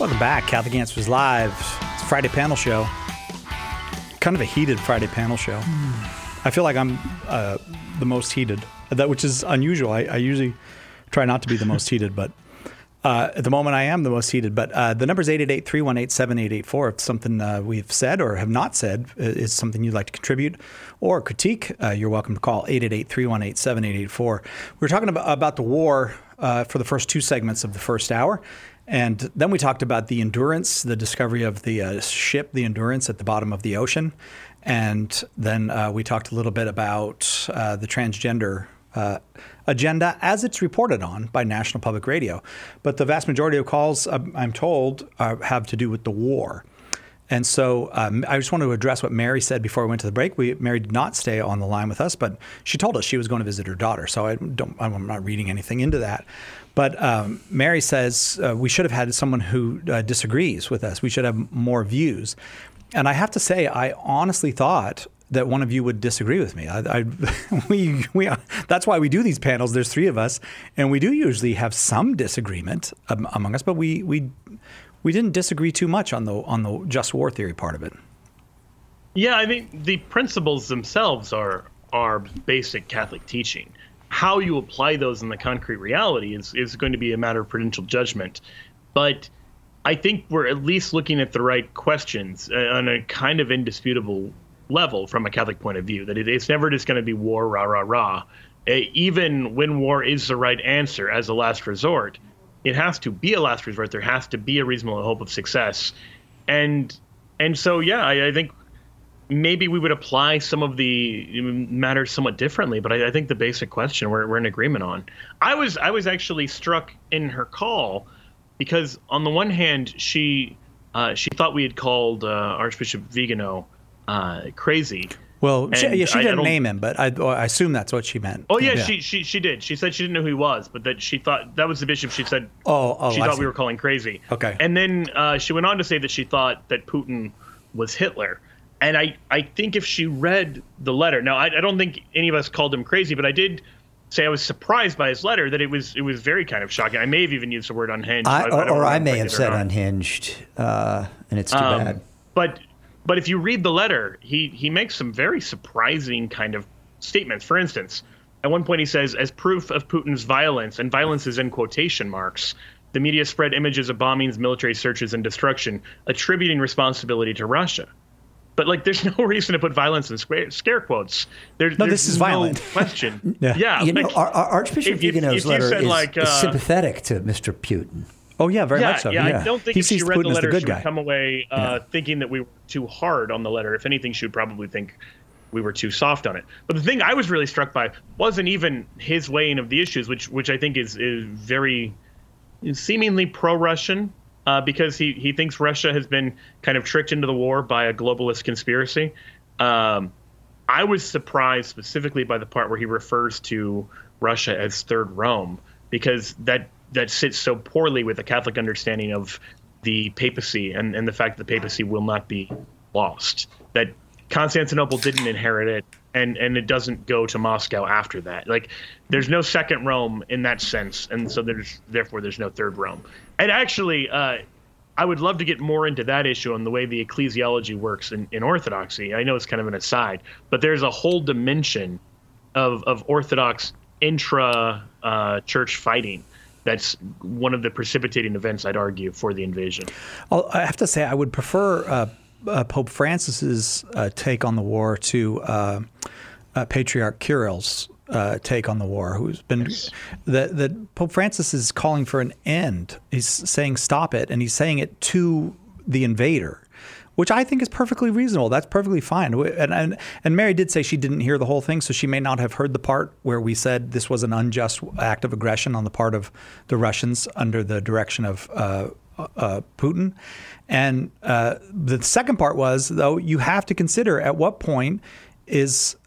Welcome back. Catholic Answers Live. It's a Friday panel show. Kind of a heated Friday panel show. I feel like I'm the most heated, which is unusual. I usually try not to be the most heated, but at the moment I am the most heated. But the number is 888-318-7884. If something we've said or have not said is something you'd like to contribute or critique, you're welcome to call 888-318-7884. We were talking about the war for the first two segments of the first hour. And then we talked about the Endurance, the discovery of the ship, the Endurance, at the bottom of the ocean. And then we talked a little bit about the transgender agenda as it's reported on by National Public Radio. But the vast majority of calls, I'm told, have to do with the war. And so I just want to address what Mary said before we went to the break. Mary did not stay on the line with us, but she told us she was going to visit her daughter. So I'm not reading anything into that. But Mary says we should have had someone who disagrees with us. We should have more views. And I have to say, I honestly thought that one of you would disagree with me. That's why we do these panels. There's three of us, and we do usually have some disagreement among us, but we didn't disagree too much on the just war theory part of it. Yeah, I mean, the principles themselves are basic Catholic teaching. How you apply those in the concrete reality is going to be a matter of prudential judgment. But I think we're at least looking at the right questions on a kind of indisputable level from a Catholic point of view, that it's never just going to be war, rah, rah, rah. Even when war is the right answer as a last resort, it has to be a last resort. There has to be a reasonable hope of success. And so, yeah, I think maybe we would apply some of the matters somewhat differently, but I think the basic question we're in agreement on. I was actually struck in her call because on the one hand, she thought we had called Archbishop Vigano crazy. Well, she didn't name him, but I assume that's what she meant. Oh, yeah. She did. She said she didn't know who he was, but that she thought that was the bishop. She said she thought we were calling crazy. Okay. And then she went on to say that she thought that Putin was Hitler. And I think if she read the letter, now I don't think any of us called him crazy, but I did say I was surprised by his letter, that it was very kind of shocking. I may have even used the word unhinged. I may have said unhinged, and it's too bad. But if you read the letter, he makes some very surprising kind of statements. For instance, at one point he says, as proof of Putin's violence, and violence is in quotation marks, the media spread images of bombings, military searches, and destruction, attributing responsibility to Russia. But there's no reason to put violence in scare quotes. This is violent. Question. Yeah. Archbishop Vigano's letter is sympathetic to Mr. Putin. Oh, yeah, very much so. Yeah, I don't think if she read the letter, she would come away thinking that we were too hard on the letter. If anything, she would probably think we were too soft on it. But the thing I was really struck by wasn't even his weighing of the issues, which I think is very seemingly pro-Russian, because he thinks Russia has been kind of tricked into the war by a globalist conspiracy. I was surprised specifically by the part where he refers to Russia as Third Rome, because that sits so poorly with the Catholic understanding of the papacy and the fact that the papacy will not be lost, that Constantinople didn't inherit it, and it doesn't go to Moscow after that. There's no second Rome in that sense, and so therefore there's no third Rome. And actually, I would love to get more into that issue on the way the ecclesiology works in Orthodoxy. I know it's kind of an aside, but there's a whole dimension of Orthodox intra-church fighting that's one of the precipitating events, I'd argue, for the invasion. I have to say, I would prefer Pope Francis's take on the war to Patriarch Kirill's take on the war, who's been that Pope Francis is calling for an end. He's saying stop it, and he's saying it to the invader, which I think is perfectly reasonable. That's perfectly fine. And Mary did say she didn't hear the whole thing, so she may not have heard the part where we said this was an unjust act of aggression on the part of the Russians under the direction of Putin. And the second part was, though, you have to consider at what point is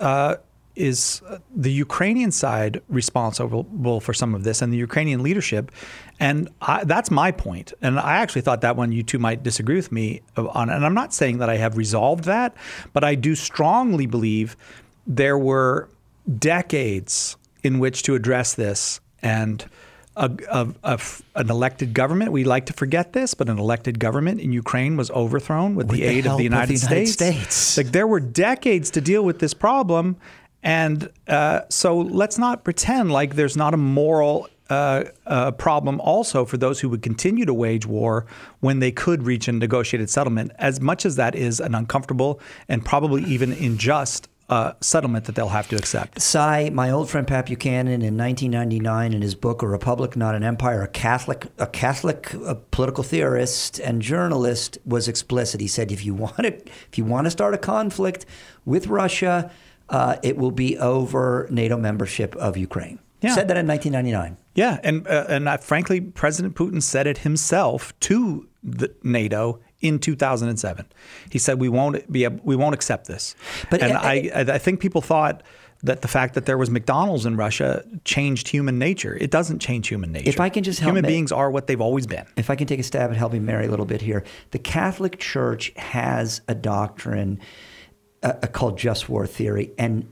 the Ukrainian side responsible for some of this, and the Ukrainian leadership. And that's my point. And I actually thought that one you two might disagree with me on. And I'm not saying that I have resolved that, but I do strongly believe there were decades in which to address this. And an elected government. We like to forget this, but an elected government in Ukraine was overthrown with the aid of the United States. Like, there were decades to deal with this problem. And so let's not pretend like there's not a moral problem also for those who would continue to wage war when they could reach a negotiated settlement, as much as that is an uncomfortable and probably even unjust settlement that they'll have to accept. Cy, my old friend Pat Buchanan, in 1999, in his book A Republic, Not an Empire, a Catholic political theorist and journalist, was explicit. He said, if you want to start a conflict with Russia, it will be over NATO membership of Ukraine. Yeah. Said that in 1999. Yeah, and frankly, President Putin said it himself to NATO in 2007. He said we won't accept this. But I think people thought that the fact that there was McDonald's in Russia changed human nature. It doesn't change human nature. If I can just help, human beings are what they've always been. If I can take a stab at helping Mary a little bit here, the Catholic Church has a doctrine called just war theory, and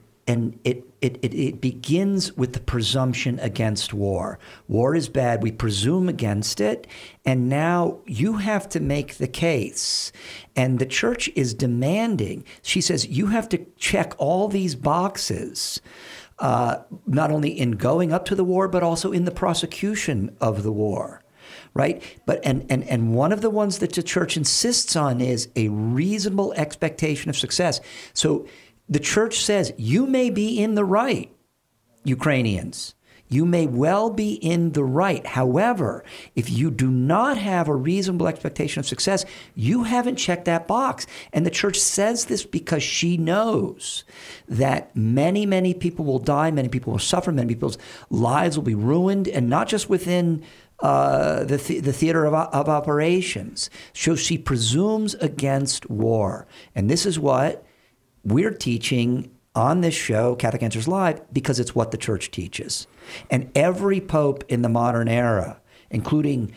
it begins with the presumption against war. War is bad. We presume against it. And now you have to make the case. And the church is demanding. She says you have to check all these boxes, not only in going up to the war, but also in the prosecution of the war. Right? But and one of the ones that the church insists on is a reasonable expectation of success. So the church says, you may be in the right, Ukrainians. You may well be in the right. However, if you do not have a reasonable expectation of success, you haven't checked that box. And the church says this because she knows that many, many people will die, many people will suffer, many people's lives will be ruined, and not just within the theater of operations. So she presumes against war. And this is what we're teaching on this show, Catholic Answers Live, because it's what the church teaches. And every pope in the modern era, including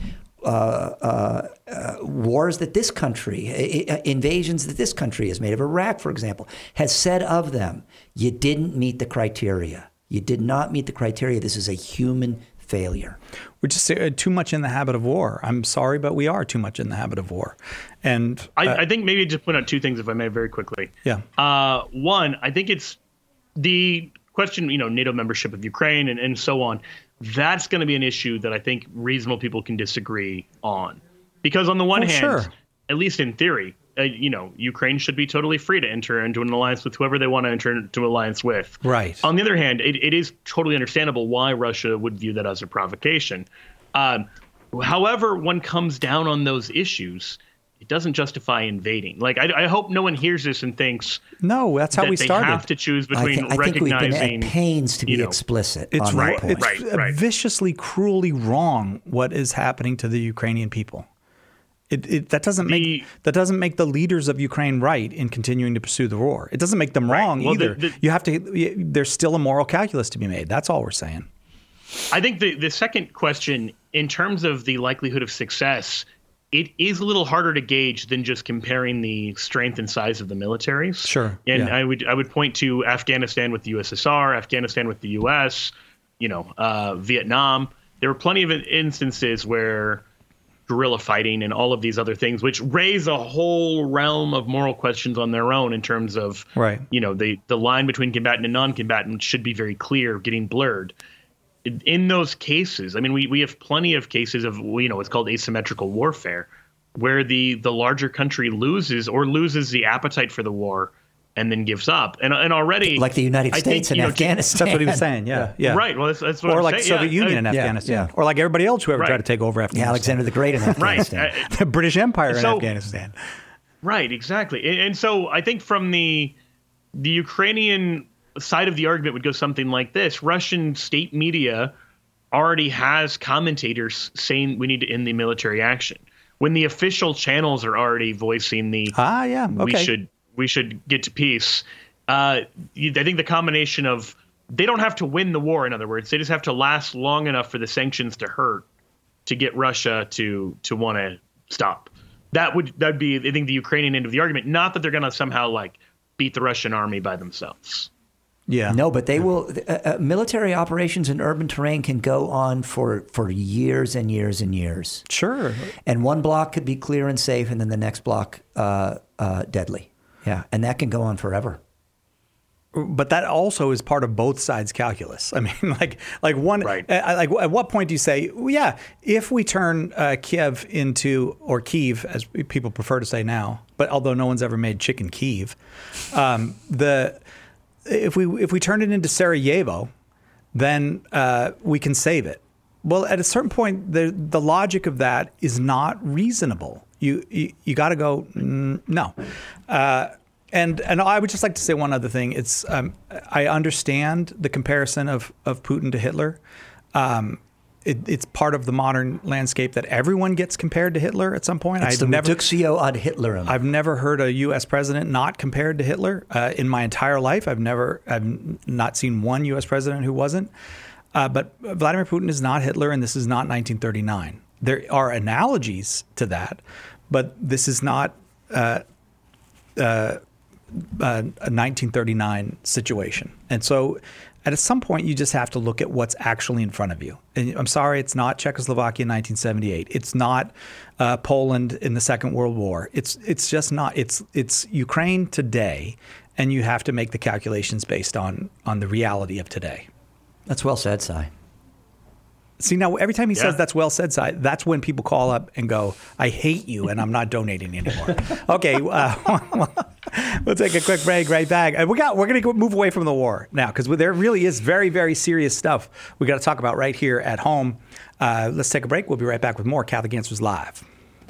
wars that this country, invasions that this country has made of Iraq, for example, has said of them, you didn't meet the criteria. You did not meet the criteria. This is a human failure. We're just too much in the habit of war. I'm sorry, but we are too much in the habit of war. And I think maybe just point out two things, if I may, very quickly. Yeah. One, I think it's the question, NATO membership of Ukraine and so on. That's going to be an issue that I think reasonable people can disagree on. Because on the one hand, sure, at least in theory, Ukraine should be totally free to enter into an alliance with whoever they want to enter into an alliance with. Right. On the other hand, it is totally understandable why Russia would view that as a provocation. However, one comes down on those issues, it doesn't justify invading. Like, I hope no one hears this and thinks, no, that's how we started. They have to choose between recognizing. I think we've been at pains to be explicit. It's on right. That point. It's viciously, cruelly wrong what is happening to the Ukrainian people. That doesn't make the leaders of Ukraine right in continuing to pursue the war. It doesn't make them wrong either. There's still a moral calculus to be made. That's all we're saying. I think the second question, in terms of the likelihood of success, it is a little harder to gauge than just comparing the strength and size of the militaries. Sure. And yeah. I would point to Afghanistan with the USSR, Afghanistan with the US, Vietnam. There were plenty of instances where guerrilla fighting and all of these other things, which raise a whole realm of moral questions on their own in terms of, right, the line between combatant and non-combatant should be very clear, getting blurred. In those cases, I mean, we have plenty of cases of, what's called asymmetrical warfare, where the larger country loses the appetite for the war and then gives up. And already, like the United States and Afghanistan. That's what he was saying. Yeah. Right. Well, that's what or I'm like saying. Soviet Union in Afghanistan, or like everybody else who ever tried to take over Afghanistan. Yeah, Alexander the Great in Afghanistan. Right. The British Empire in Afghanistan. Right. Exactly. And so I think from the Ukrainian side of the argument would go something like this: Russian state media already has commentators saying we need to end the military action, when the official channels are already voicing we should get to peace. I think the combination of, they don't have to win the war, in other words, they just have to last long enough for the sanctions to hurt to get Russia to want to stop. That'd be, I think, the Ukrainian end of the argument. Not that they're going to somehow beat the Russian army by themselves. Yeah. No, but they will. Military operations in urban terrain can go on for years and years and years. Sure. And one block could be clear and safe, and then the next block deadly. Yeah, and that can go on forever. But that also is part of both sides' calculus. I mean, like one. Right. Like, at what point do you say, well, yeah, if we turn Kiev into, or Kyiv, as people prefer to say now, but although no one's ever made chicken Kyiv, if we turn it into Sarajevo, then we can save it. Well, at a certain point, the logic of that is not reasonable. You got to go, no. And I would just like to say one other thing. It's I understand the comparison of Putin to Hitler. It's part of the modern landscape that everyone gets compared to Hitler at some point. It's the reductio ad Hitlerum. I've never heard a U.S. president not compared to Hitler in my entire life. I've not seen one U.S. president who wasn't. But Vladimir Putin is not Hitler, and this is not 1939. There are analogies to that, but this is not a 1939 situation. And so at some point, you just have to look at what's actually in front of you. And I'm sorry, it's not Czechoslovakia in 1978. It's not Poland in the Second World War. It's just not. It's Ukraine today, and you have to make the calculations based on the reality of today. That's well said, Cy. See, now every time he says that's well said, Cy, that's when people call up and go, I hate you and I'm not donating anymore. Okay, we'll take a quick break right back. We're going to move away from the war now because there really is very, very serious stuff we got to talk about right here at home. Let's take a break. We'll be right back with more Catholic Answers Live.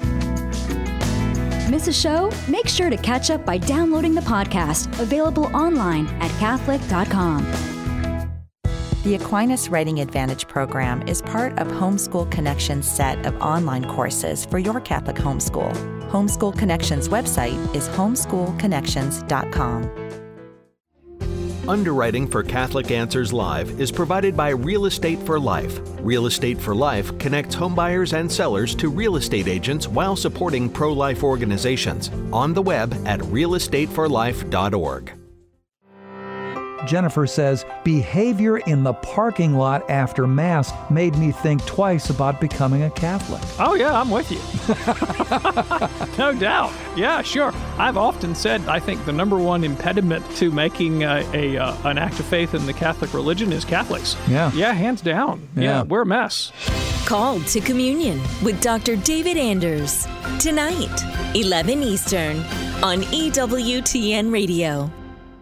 Miss a show? Make sure to catch up by downloading the podcast, available online at Catholic.com. The Aquinas Writing Advantage program is part of Homeschool Connections' set of online courses for your Catholic homeschool. Homeschool Connections' website is homeschoolconnections.com. Underwriting for Catholic Answers Live is provided by Real Estate for Life. Real Estate for Life connects homebuyers and sellers to real estate agents while supporting pro-life organizations. On the web at realestateforlife.org. Jennifer says, behavior in the parking lot after Mass made me think twice about becoming a Catholic. Oh, yeah, I'm with you. No doubt. Yeah, sure. I've often said I think the number one impediment to making an act of faith in the Catholic religion is Catholics. Yeah. Yeah, hands down. Yeah, we're a mess. Called to Communion with Dr. David Anders. Tonight, 11 Eastern, on EWTN Radio.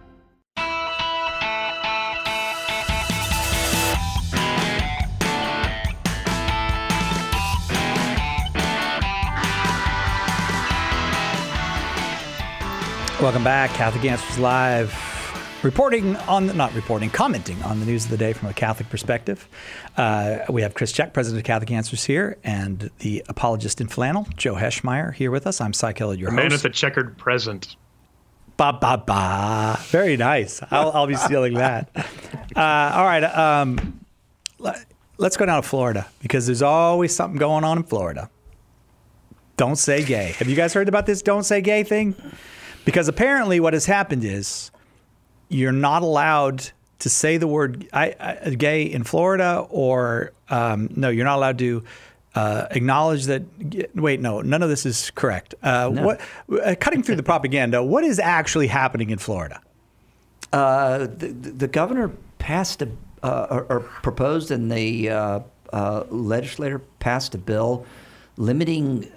Welcome back, Catholic Answers Live. Commenting on the news of the day from a Catholic perspective. We have Chris Check, president of Catholic Answers here, and the apologist in flannel, Joe Heschmeyer, here with us. I'm Cy Keller, your host. Man with the checkered present. Ba, ba, ba. Very nice. I'll be stealing that. All right. Let's go down to Florida, because there's always something going on in Florida. Don't say gay. Have you guys heard about this don't say gay thing? Because apparently what has happened is you're not allowed to say the word gay in Florida, or no, you're not allowed to acknowledge that. Wait, no, none of this is correct. No. Cutting through the propaganda, what is actually happening in Florida? The governor passed or proposed, and the legislator passed a bill limiting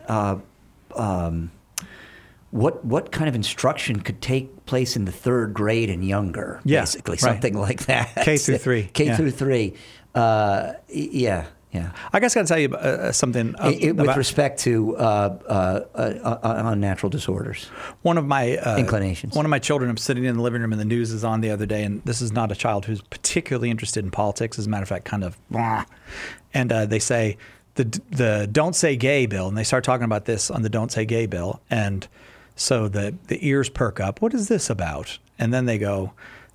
what kind of instruction could take place in the third grade and younger, basically, something like that. K through 3. Through 3. Yeah. I guess I got to tell you something. With respect to unnatural disorders. One of my inclinations. One of my children, I'm sitting in the living room and the news is on the other day, and this is not a child who's particularly interested in politics. As a matter of fact, kind of, and they say the Don't Say Gay bill, and they start talking about this on the Don't Say Gay bill, and so the ears perk up. What is this about? And then they go,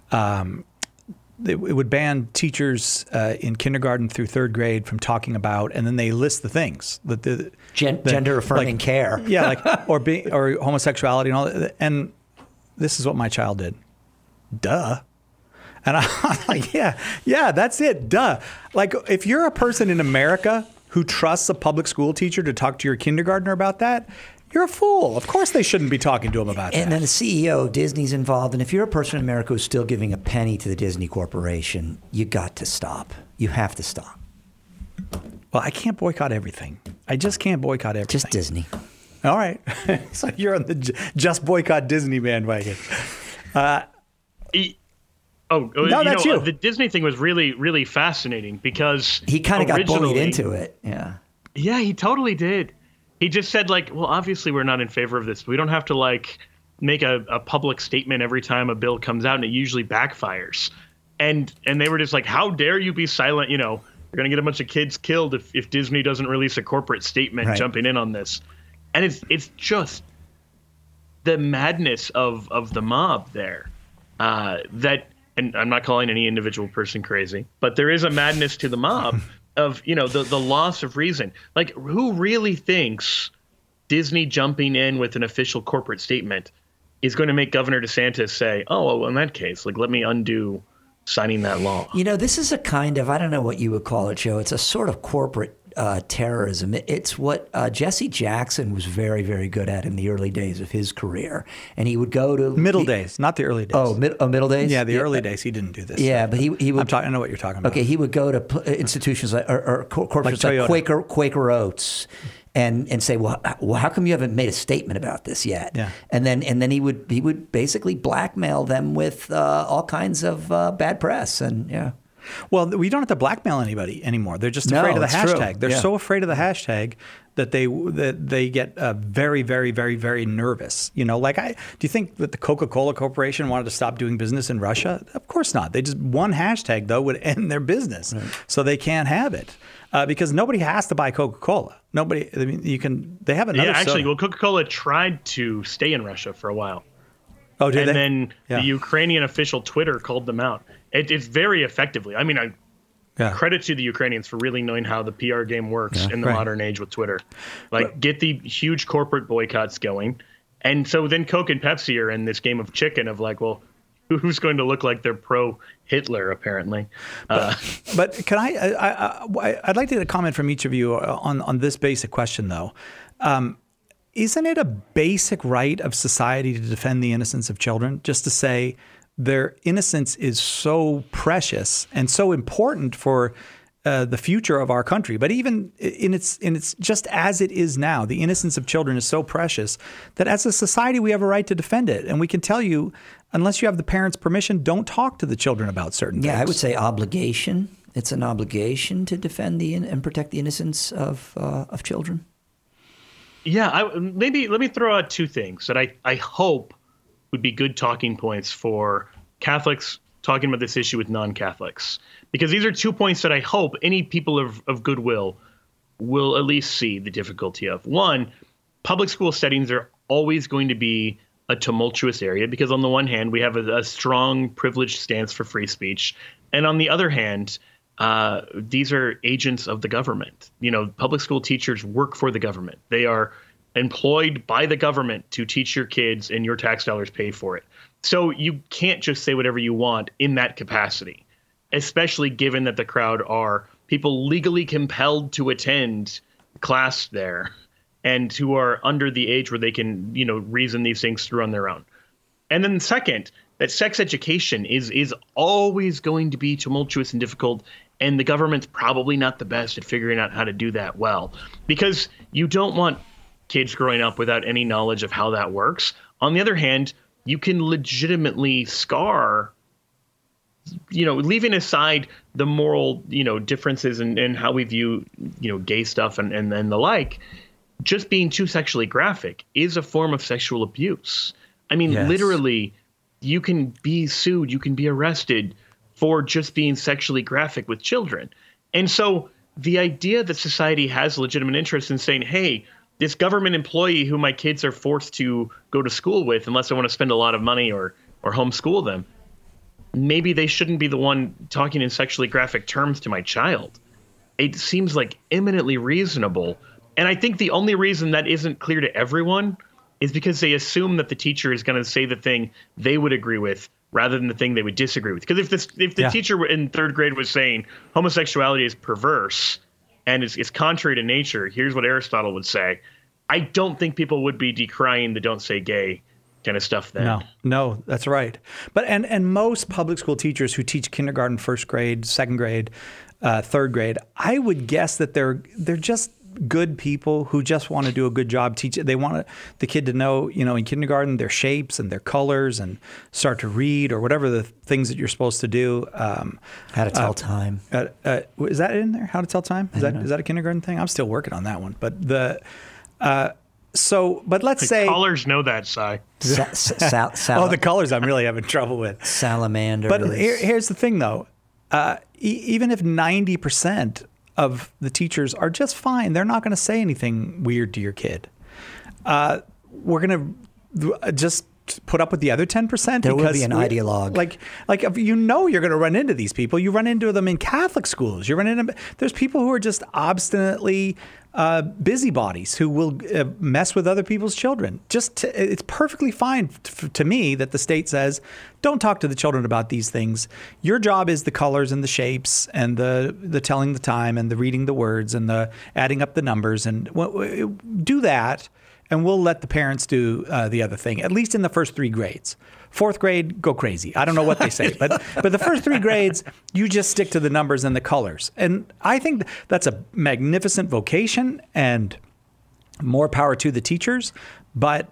it would ban teachers in kindergarten through third grade from talking about, and then they list the things that gender affirming care, or homosexuality and all that. And this is what my child did. Duh. And I'm like, yeah, that's it. Duh. Like, if you're a person in America who trusts a public school teacher to talk to your kindergartner about that, you're a fool. Of course they shouldn't be talking to him about that. And then the CEO, Disney's involved. And if you're a person in America who's still giving a penny to the Disney Corporation, you got to stop. You have to stop. Well, I can't boycott everything. I just can't boycott everything. Just Disney. All right. So you're on the just boycott Disney bandwagon. No, that's you. The Disney thing was really, really fascinating because he kind of got bullied into it. Yeah. Yeah, he totally did. He just said, like, well, obviously we're not in favor of this. We don't have to, like, make a public statement every time a bill comes out, and it usually backfires. And they were just like, how dare you be silent? You know, you're going to get a bunch of kids killed if Disney doesn't release a corporate statement jumping in on this. And it's just the madness of the mob there that, and I'm not calling any individual person crazy, but there is a madness to the mob of, you know, the loss of reason. Like, who really thinks Disney jumping in with an official corporate statement is going to make Governor DeSantis say, oh, well, in that case, like, let me undo signing that law? You know, this is a kind of, I don't know what you would call it, Joe. It's a sort of corporate terrorism. It's what Jesse Jackson was very, very good at in the early days of his career. And he would go to middle days, not the early days. Middle days. Yeah, the early days he didn't do this. Yeah, but he would. I know what you're talking about. Okay, he would go to institutions like or corporations like Quaker Oats. And say, well, how come you haven't made a statement about this yet? Yeah. And then he would basically blackmail them with all kinds of bad press and yeah. Well, we don't have to blackmail anybody anymore. They're just afraid of the hashtag. True. They're so afraid of the hashtag that they get very, very, very, very nervous. You know, like do you think that the Coca-Cola Corporation wanted to stop doing business in Russia? Of course not. They just one hashtag though would end their business, so they can't have it because nobody has to buy Coca-Cola. Nobody. I mean, they have another. Yeah, actually, soda. well, Coca-Cola tried to stay in Russia for a while. Oh, did they? And then the Ukrainian official Twitter called them out. It's very effectively. I mean, credit to the Ukrainians for really knowing how the PR game works in the modern age with Twitter. Like, get the huge corporate boycotts going. And so then Coke and Pepsi are in this game of chicken of like, well, who's going to look like they're pro-Hitler, apparently. But can I'd like to get a comment from each of you on this basic question, though. Isn't it a basic right of society to defend the innocence of children? Just to say their innocence is so precious and so important for the future of our country. But even in its just as it is now, the innocence of children is so precious that as a society we have a right to defend it. And we can tell you, unless you have the parents' permission, don't talk to the children about certain things. Yeah, I would say obligation. It's an obligation to defend and protect the innocence of children. Yeah, maybe let me throw out two things that I hope would be good talking points for Catholics talking about this issue with non-Catholics. Because these are 2 points that I hope any people of goodwill will at least see the difficulty of. One, public school settings are always going to be a tumultuous area because on the one hand, we have a strong privileged stance for free speech. And on the other hand, these are agents of the government. You know, public school teachers work for the government. They are employed by the government to teach your kids, and your tax dollars pay for it. So you can't just say whatever you want in that capacity, especially given that the crowd are people legally compelled to attend class there and who are under the age where they can, you know, reason these things through on their own. And then second, that sex education is always going to be tumultuous and difficult, and the government's probably not the best at figuring out how to do that well, because you don't want kids growing up without any knowledge of how that works. On the other hand, you can legitimately scar, you know, leaving aside the moral, you know, differences in how we view, you know, gay stuff and the like, just being too sexually graphic is a form of sexual abuse. I mean, literally, you can be sued, you can be arrested for just being sexually graphic with children. And so the idea that society has a legitimate interest in saying, hey, this government employee who my kids are forced to go to school with, unless I want to spend a lot of money or homeschool them, maybe they shouldn't be the one talking in sexually graphic terms to my child. It seems like eminently reasonable. And I think the only reason that isn't clear to everyone is because they assume that the teacher is going to say the thing they would agree with rather than the thing they would disagree with. Because if the teacher in third grade was saying homosexuality is perverse and it's contrary to nature, here's what Aristotle would say, I don't think people would be decrying the don't say gay kind of stuff then. No, that's right. But and most public school teachers who teach kindergarten, first grade, second grade, third grade, I would guess that they're just good people who just want to do a good job teaching. They want the kid to know, in kindergarten, their shapes and their colors and start to read or whatever the things that you're supposed to do. How to tell time. Is that in there? How to tell time? Is that a kindergarten thing? I'm still working on that one. But but let's say colors know that, Si. The colors I'm really having trouble with. Salamander. But here's the thing, though. Even if 90% of the teachers are just fine, they're not going to say anything weird to your kid. We're going to just put up with the other 10%. There will be an ideologue. Like you're going to run into these people. You run into them in Catholic schools. There's people who are just obstinately busybodies who will mess with other people's children. It's perfectly fine to me that the state says, don't talk to the children about these things. Your job is the colors and the shapes and the telling the time and the reading the words and the adding up the numbers, and do that. And we'll let the parents do the other thing, at least in the first 3 grades. Fourth grade, go crazy. I don't know what they say, but the first 3 grades, you just stick to the numbers and the colors. And I think that's a magnificent vocation and more power to the teachers. But,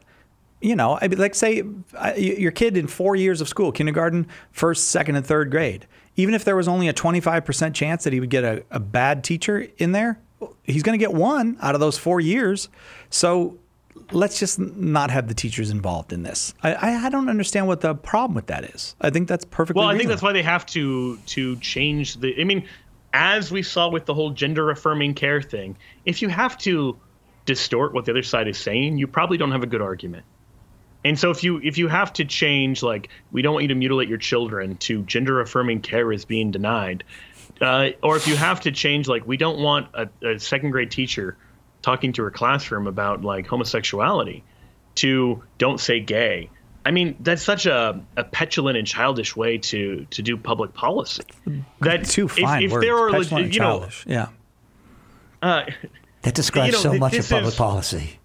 say your kid in 4 years of school, kindergarten, first, second, and third grade, even if there was only a 25% chance that he would get a bad teacher in there, he's going to get one out of those 4 years. So let's just not have the teachers involved in this. I don't understand what the problem with that is. I think that's perfectly reasonable. I think that's why they have to change as we saw with the whole gender affirming care thing, if you have to distort what the other side is saying, you probably don't have a good argument. And so if you have to change, like, we don't want you to mutilate your children, to gender affirming care is being denied, or if you have to change, like, we don't want a second grade teacher talking to her classroom about, like, homosexuality, to don't say gay. I mean, that's such a petulant and childish way to do public policy. That two fine words. There are, petulant and childish. Yeah. That describes so much of public policy.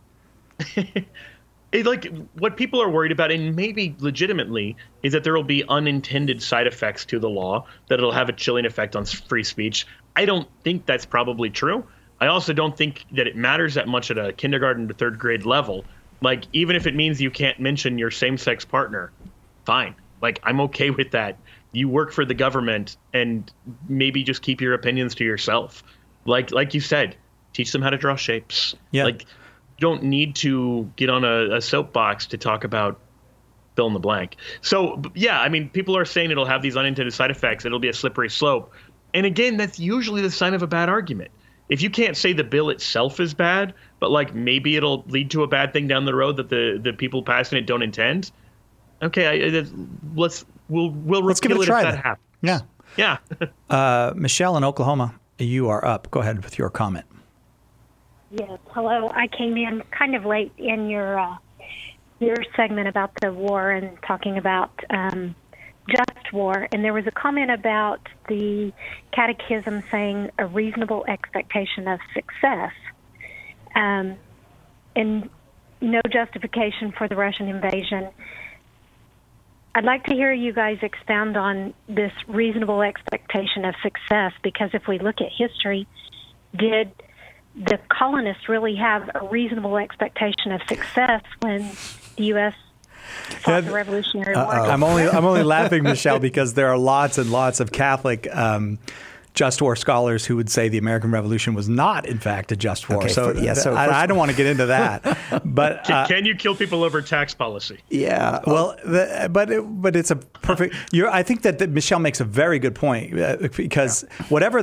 What people are worried about, and maybe legitimately, is that there will be unintended side effects to the law, that it'll have a chilling effect on free speech. I don't think that's probably true. I also don't think that it matters that much at a kindergarten to third grade level. Like, even if it means you can't mention your same-sex partner, fine. Like, I'm okay with that. You work for the government, and maybe just keep your opinions to yourself. Like you said, teach them how to draw shapes. Yeah. Like, you don't need to get on a soapbox to talk about fill in the blank. So, yeah, I mean, people are saying it'll have these unintended side effects. It'll be a slippery slope. And again, that's usually the sign of a bad argument. If you can't say the bill itself is bad, but, like, maybe it'll lead to a bad thing down the road that the people passing it don't intend. Okay, let's give it a try. If that happens. Yeah. Michelle in Oklahoma, you are up. Go ahead with your comment. Yes. Hello. I came in kind of late in your segment about the war and talking about just war, and there was a comment about the catechism saying a reasonable expectation of success, and no justification for the Russian invasion. I'd like to hear you guys expound on this reasonable expectation of success, because if we look at history, did the colonists really have a reasonable expectation of success when the U.S. fought the Revolutionary War? I'm only laughing, Michelle, because there are lots and lots of Catholic just war scholars who would say the American Revolution was not, in fact, a just war. Okay, I don't want to get into that. But can you kill people over tax policy? Yeah. Well, but it's a perfect. I think that Michelle makes a very good point, because whatever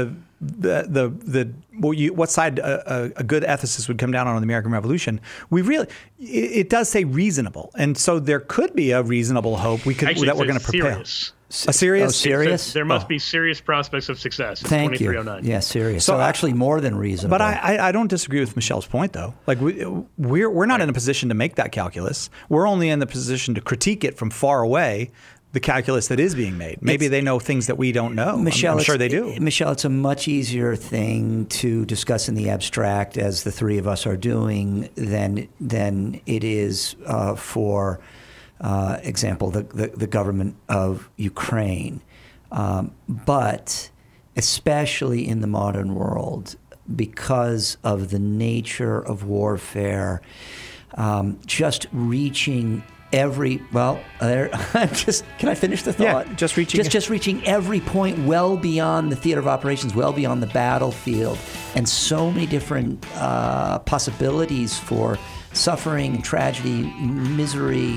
what side a good ethicist would come down on the American Revolution, it does say reasonable, and so there could be a reasonable hope that we're going to prepare. A serious? Serious? There must be serious prospects of success. Thank you. Yeah, serious. So actually more than reasonable. But I don't disagree with Michelle's point, though. Like, we're not in a position to make that calculus. We're only in the position to critique it from far away. the calculus that is being made. Maybe they know things that we don't know. Michelle, I'm sure they do. Michelle, it's a much easier thing to discuss in the abstract, as the three of us are doing, than it is for example, the government of Ukraine. But especially in the modern world, because of the nature of warfare, just reaching can I finish the thought? Yeah, just reaching every point well beyond the theater of operations, well beyond the battlefield, and so many different possibilities for suffering, tragedy, misery.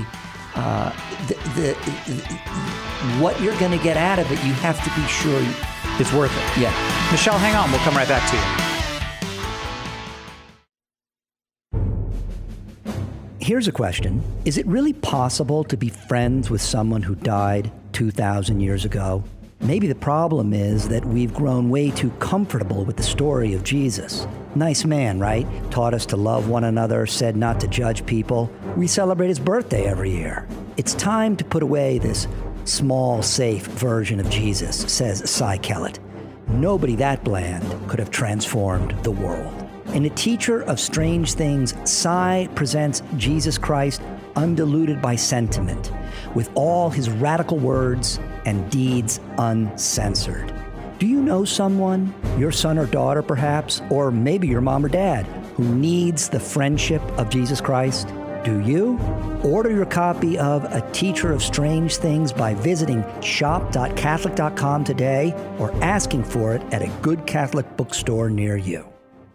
What you're going to get out of it, you have to be sure it's worth it. Yeah. Michelle, hang on. We'll come right back to you. Here's a question. Is it really possible to be friends with someone who died 2,000 years ago? Maybe the problem is that we've grown way too comfortable with the story of Jesus. Nice man, right? Taught us to love one another, said not to judge people. We celebrate his birthday every year. It's time to put away this small, safe version of Jesus, says Cy Kellett. Nobody that bland could have transformed the world. In A Teacher of Strange Things, Cy presents Jesus Christ undiluted by sentiment, with all his radical words and deeds uncensored. Do you know someone, your son or daughter perhaps, or maybe your mom or dad, who needs the friendship of Jesus Christ? Do you? Order your copy of A Teacher of Strange Things by visiting shop.catholic.com today or asking for it at a good Catholic bookstore near you.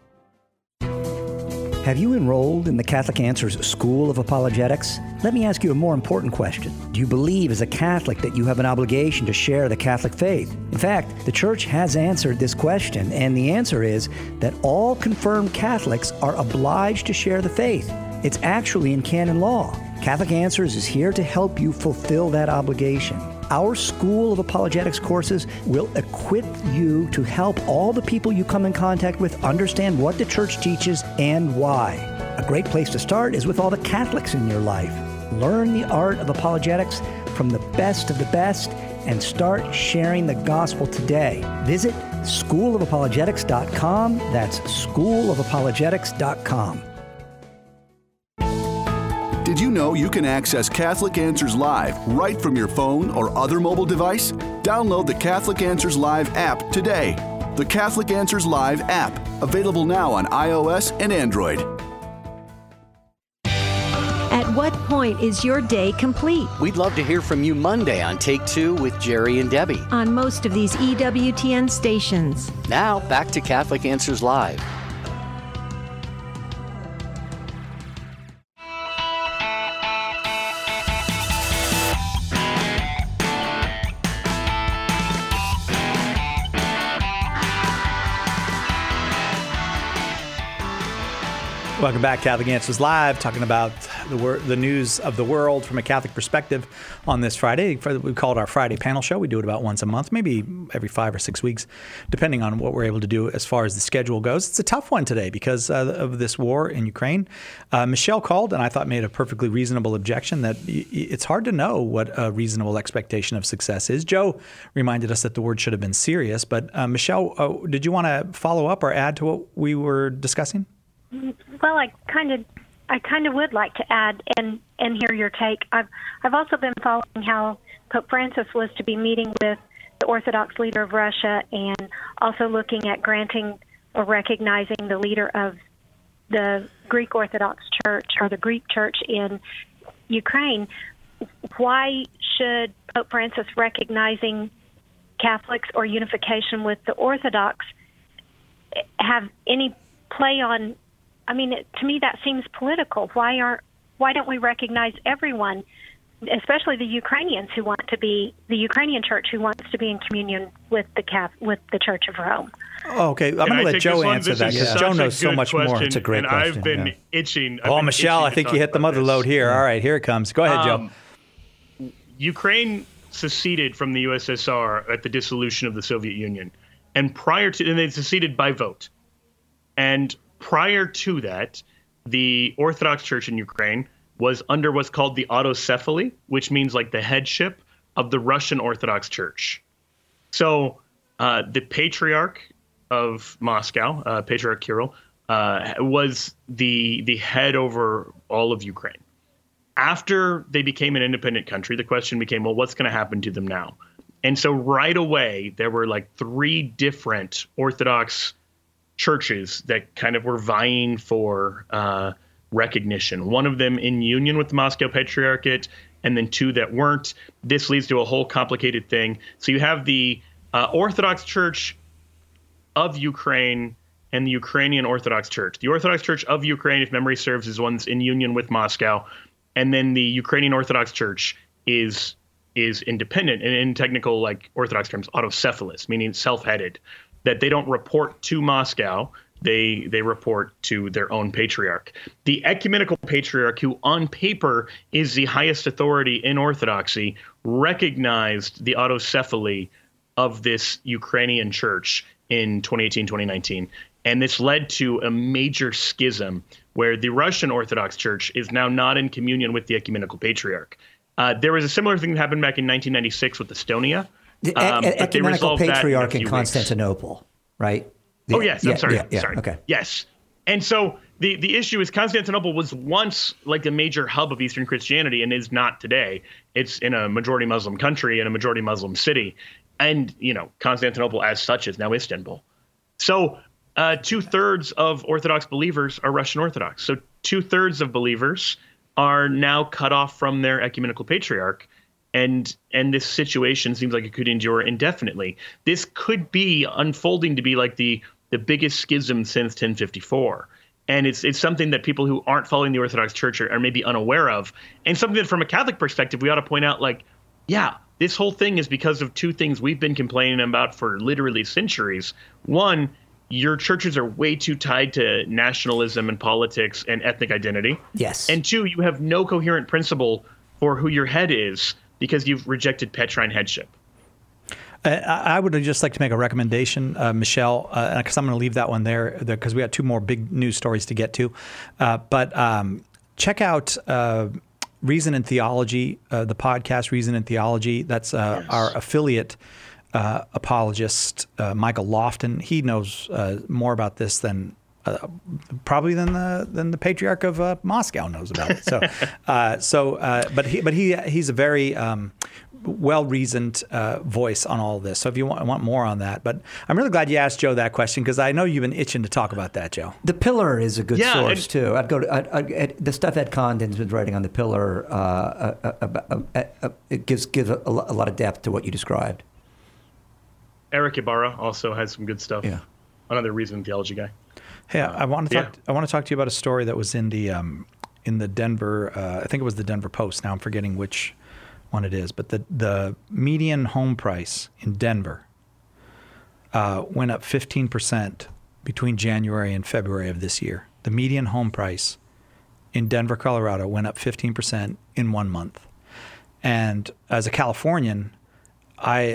Have you enrolled in the Catholic Answers School of Apologetics? Let me ask you a more important question. Do you believe as a Catholic that you have an obligation to share the Catholic faith? In fact, the Church has answered this question, and the answer is that all confirmed Catholics are obliged to share the faith. It's actually in canon law. Catholic Answers is here to help you fulfill that obligation. Our School of Apologetics courses will equip you to help all the people you come in contact with understand what the Church teaches and why. A great place to start is with all the Catholics in your life. Learn the art of apologetics from the best of the best and start sharing the gospel today. Visit schoolofapologetics.com. That's schoolofapologetics.com. Did you know you can access Catholic Answers Live right from your phone or other mobile device? Download the Catholic Answers Live app today. The Catholic Answers Live app, available now on iOS and Android. At what point is your day complete? We'd love to hear from you Monday on Take Two with Jerry and Debbie. On most of these EWTN stations. Now, back to Catholic Answers Live. Welcome back, Catholic Answers Live, talking about the news of the world from a Catholic perspective on this Friday. We call it our Friday panel show. We do it about once a month, maybe every 5 or 6 weeks, depending on what we're able to do as far as the schedule goes. It's a tough one today because of this war in Ukraine. Michelle called and I thought made a perfectly reasonable objection that it's hard to know what a reasonable expectation of success is. Joe reminded us that the word should have been serious. But Michelle, did you want to follow up or add to what we were discussing? Well, I kind of would like to add and hear your take. I've also been following how Pope Francis was to be meeting with the Orthodox leader of Russia and also looking at granting or recognizing the leader of the Greek Orthodox Church or the Greek Church in Ukraine. Why should Pope Francis recognizing Catholics or unification with the Orthodox have any play on? I mean, to me, that seems political. Why don't we recognize everyone, especially the Ukrainians who want to be the Ukrainian church who wants to be in communion with the Church of Rome? Oh, okay, I'm going to let Joe answer that because Joe knows so much more. It's a great question. I've been itching. Michelle, I think you hit the mother load here. All right, here it comes. Go ahead, Joe. Ukraine seceded from the USSR at the dissolution of the Soviet Union, and they seceded by vote, and prior to that, the Orthodox Church in Ukraine was under what's called the autocephaly, which means like the headship of the Russian Orthodox Church. So the Patriarch of Moscow, Patriarch Kirill, was the head over all of Ukraine. After they became an independent country, the question became, well, what's going to happen to them now? And so right away, there were like 3 different Orthodox churches that kind of were vying for recognition. One of them in union with the Moscow Patriarchate, and then 2 that weren't. This leads to a whole complicated thing. So you have the Orthodox Church of Ukraine and the Ukrainian Orthodox Church. The Orthodox Church of Ukraine, if memory serves, is one's in union with Moscow. And then the Ukrainian Orthodox Church is independent, and in technical, like Orthodox terms, autocephalous, meaning self-headed, that they don't report to Moscow. They report to their own patriarch. The ecumenical patriarch, who on paper is the highest authority in Orthodoxy, recognized the autocephaly of this Ukrainian church in 2018, 2019. And this led to a major schism where the Russian Orthodox Church is now not in communion with the ecumenical patriarch. There was a similar thing that happened back in 1996 with Estonia. The ecumenical patriarch in Constantinople, right? Yes. I'm sorry. Sorry. Okay. Yes. And so the issue is Constantinople was once like a major hub of Eastern Christianity and is not today. It's in a majority Muslim country and a majority Muslim city. And, Constantinople as such is now Istanbul. So 2/3 of Orthodox believers are Russian Orthodox. So 2/3 of believers are now cut off from their ecumenical patriarch. And this situation seems like it could endure indefinitely. This could be unfolding to be like the biggest schism since 1054. And it's something that people who aren't following the Orthodox Church are maybe unaware of. And something that from a Catholic perspective, we ought to point out, like, yeah, this whole thing is because of 2 things we've been complaining about for literally centuries. One, your churches are way too tied to nationalism and politics and ethnic identity. Yes. And 2, you have no coherent principle for who your head is because you've rejected Petrine headship. I would just like to make a recommendation, Michelle, because I'm going to leave that one there because we got 2 more big news stories to get to. But check out Reason and Theology, the podcast Reason and Theology. That's our affiliate apologist, Michael Lofton. He knows more about this than probably than the Patriarch of Moscow knows about it. But he's a very well-reasoned voice on all this. So if you want more on that, but I'm really glad you asked Joe that question because I know you've been itching to talk about that, Joe. The Pillar is a good source too. I'd go to the stuff Ed Condon's been writing on the Pillar. It gives a lot of depth to what you described. Eric Ibarra also has some good stuff. Yeah, another Reason and Theology guy. Hey, I want to talk to you about a story that was in the Denver. I think it was the Denver Post. Now I'm forgetting which one it is, but the median home price in Denver went up 15% between January and February of this year. The median home price in Denver, Colorado, went up 15% in 1 month. And as a Californian, I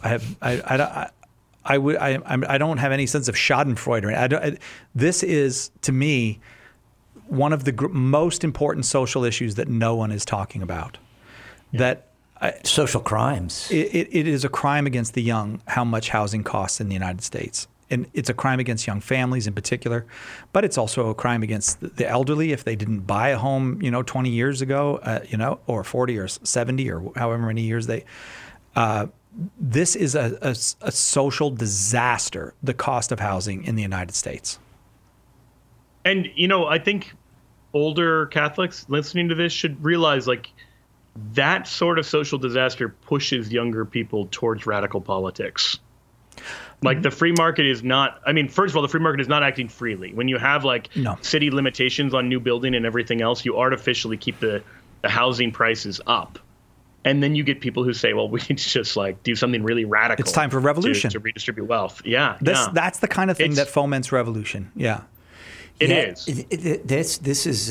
don't have any sense of Schadenfreude. This is, to me, one of the most important social issues that no one is talking about. Social crimes. It is a crime against the young how much housing costs in the United States. And it's a crime against young families in particular, but it's also a crime against the elderly if they didn't buy a home, 20 years ago, or 40 or 70 or however many years they. This is a social disaster, the cost of housing in the United States. And, I think older Catholics listening to this should realize, that sort of social disaster pushes younger people towards radical politics. The free market is not, first of all, the free market is not acting freely. When you have city limitations on new building and everything else, you artificially keep the housing prices up. And then you get people who say, well, we need to just do something really radical. It's time for revolution. To redistribute wealth. Yeah. That's the kind of thing that foments revolution. Yeah. It is. This is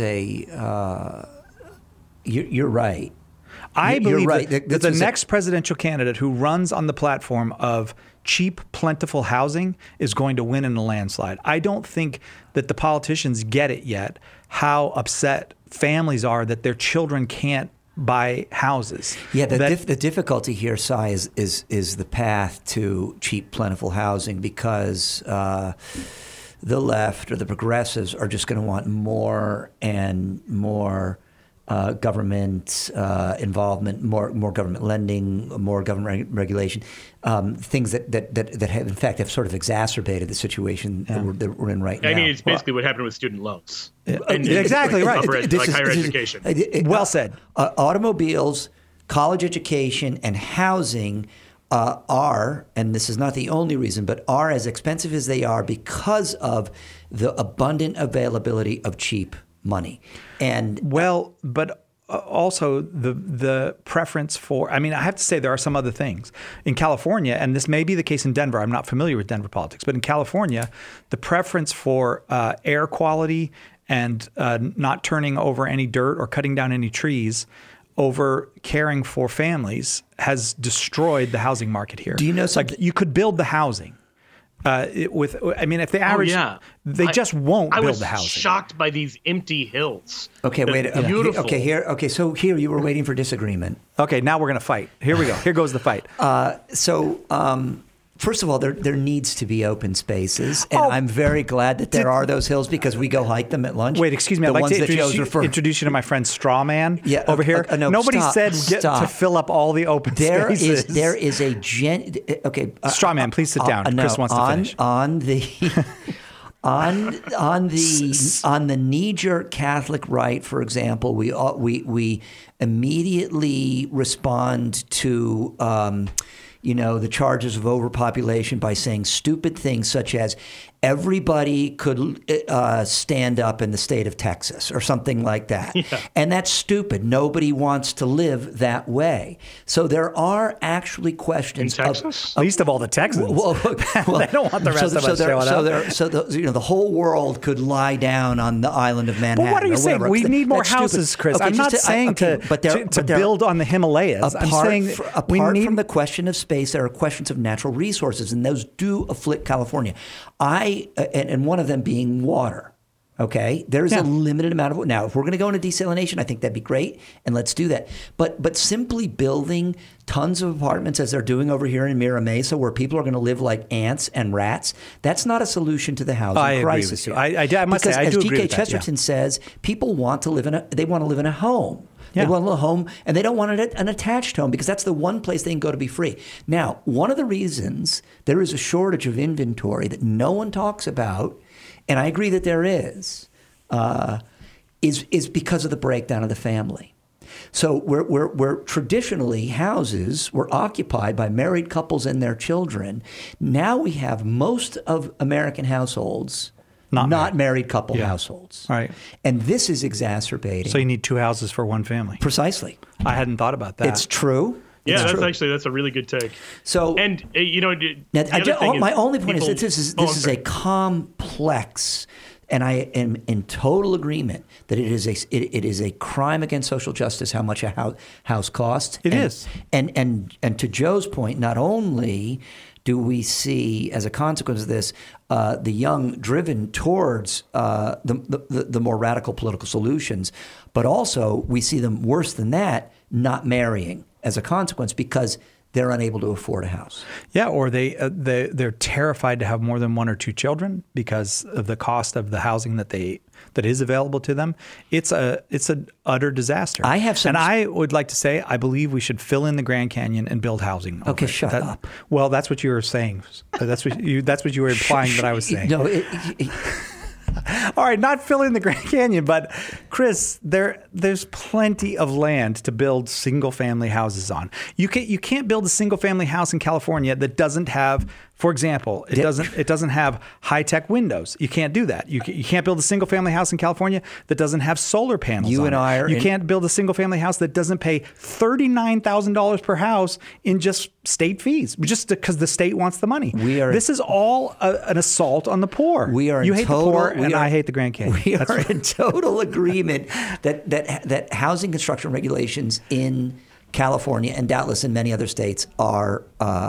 you're right. I believe that the next presidential candidate who runs on the platform of cheap, plentiful housing is going to win in a landslide. I don't think that the politicians get it yet, how upset families are that their children can't buy houses. Yeah, the difficulty here, Cy, is the path to cheap, plentiful housing because the left or the progressives are just going to want more and more government involvement, more government lending, more government regulation, things that have, in fact, have sort of exacerbated the situation that we're in right now. I mean, it's basically what happened with student loans. Exactly right. Higher education. Well said. Automobiles, college education, and housing are, and this is not the only reason, but are as expensive as they are because of the abundant availability of cheap money. And but also the preference for, I mean, I have to say there are some other things. In California, and this may be the case in Denver, I'm not familiar with Denver politics, but in California, the preference for air quality and not turning over any dirt or cutting down any trees over caring for families has destroyed the housing market here. Do you know something? Like, you could build the housing. If the average, they just won't build the housing. I was shocked by these empty hills. Okay, wait. Beautiful. So here you were waiting for disagreement. Okay, now we're going to fight. Here we go. Here goes the fight. First of all, there needs to be open spaces, and I'm very glad that there are those hills because we go hike them at lunch. Wait, excuse me. I'd like to introduce you to my friend Strawman over here. No, nobody said to fill up all the open spaces. There is a Strawman, please sit down. Chris wants to finish. On the knee-jerk Catholic right, for example, we immediately respond to the charges of overpopulation by saying stupid things such as everybody could stand up in the state of Texas or something like that. Yeah. And that's stupid. Nobody wants to live that way. So there are actually questions. In Texas? Least of all the Texans. Well, they don't want the rest of us showing up. So the whole world could lie down on the island of Manhattan. But what are you saying? We need more houses, stupid. Chris. Okay, I'm not saying to build on the Himalayas. I'm saying apart from the question of space, there are questions of natural resources, and those do afflict California. And one of them being water. Okay, there's a limited amount of. Now, if we're going to go into desalination, I think that'd be great, and let's do that. But simply building tons of apartments as they're doing over here in Mira Mesa, where people are going to live like ants and rats, that's not a solution to the housing crisis. I must say, I do agree with that. As G.K. Chesterton says, people want to live in a home. Yeah. They want a little home, and they don't want an attached home because that's the one place they can go to be free. Now, one of the reasons there is a shortage of inventory that no one talks about, and I agree that there is because of the breakdown of the family. So where traditionally houses were occupied by married couples and their children, now we have most of American households not married couple households. Right. And this is exacerbating. So you need two houses for one family. Precisely. I hadn't thought about that. It's true. Yeah, that's a really good take. So, and my only point is that this is a complex, and I am in total agreement that it is a crime against social justice how much a house costs. It is. And to Joe's point, not only do we see, as a consequence of this, the young driven towards the more radical political solutions, but also we see them, worse than that, not marrying as a consequence because they're unable to afford a house. Yeah, or they're terrified to have more than one or two children because of the cost of the housing that is available to them. It's an utter disaster. And I would like to say I believe we should fill in the Grand Canyon and build housing. Okay, shut up. Well, that's what you were saying. That's what you were implying that I was saying. No. All right, not fill in the Grand Canyon, but Chris, there's plenty of land to build single-family houses on. You can't build a single-family house in California that doesn't have, for example, it doesn't have high-tech windows. You can't do that. You can't build a single-family house in California that doesn't have solar panels. You can't build a single-family house that doesn't pay $39,000 per house in just state fees, just because the state wants the money. This is all an assault on the poor. You hate the poor, and I hate the Grand Canyon. We are in total agreement that housing construction regulations in California and doubtless in many other states are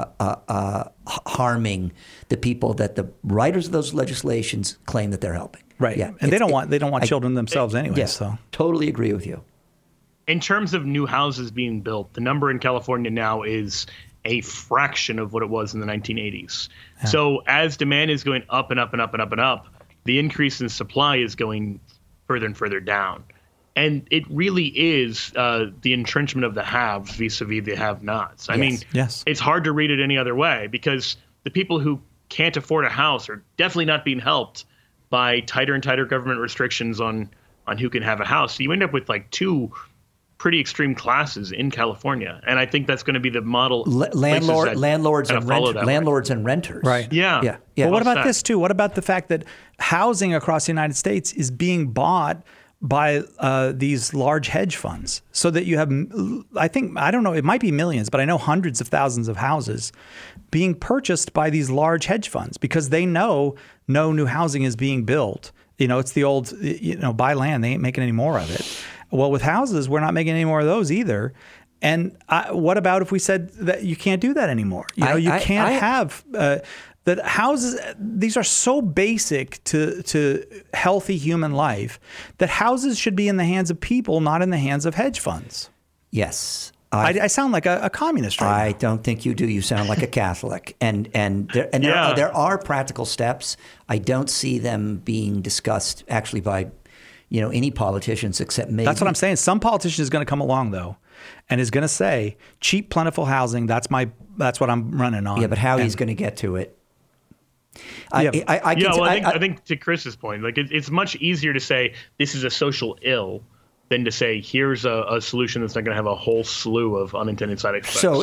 harming the people that the writers of those legislations claim that they're helping. Right. Yeah. And they don't want children themselves anyway. Yes. So totally agree with you. in terms of new houses being built, the number in California now is a fraction of what it was in the 1980s. Yeah. So as demand is going up and up and up and up and up, the increase in supply is going further and further down. And it really is the entrenchment of the haves vis-a-vis the have-nots. I mean, it's hard to read it any other way, because the people who can't afford a house are definitely not being helped by tighter and tighter government restrictions on who can have a house. So you end up with like two pretty extreme classes in California, and I think that's going to be the model. Landlords and renters. Right. Yeah. But what about this too? What about the fact that housing across the United States is being bought by these large hedge funds, so that you have, I don't know, it might be millions, but I know hundreds of thousands of houses being purchased by these large hedge funds because they know no new housing is being built. It's the old, buy land, they ain't making any more of it. Well, with houses, we're not making any more of those either. And what about if we said that you can't do that anymore? You can't have that houses. These are so basic to healthy human life that houses should be in the hands of people, not in the hands of hedge funds. Yes. I sound like a communist right now. I don't think you do. You sound like a Catholic. There are practical steps. I don't see them being discussed actually by any politicians except maybe. That's what I'm saying. Some politician is going to come along though, and is going to say cheap, plentiful housing. That's what I'm running on. Yeah, but how he's going to get to it? I think to Chris's point, like it's much easier to say this is a social ill than to say here's a solution that's not going to have a whole slew of unintended side effects. So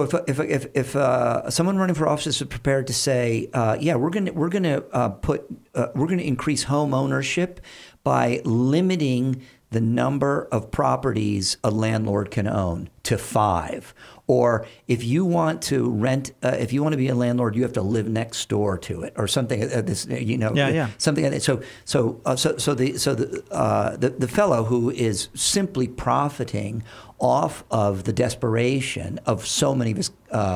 if someone running for office is prepared to say, we're going to increase home ownership by limiting the number of properties a landlord can own to 5, or if you want to rent, if you want to be a landlord, you have to live next door to it, or something. Something like that. So the fellow who is simply profiting off of the desperation of so many of his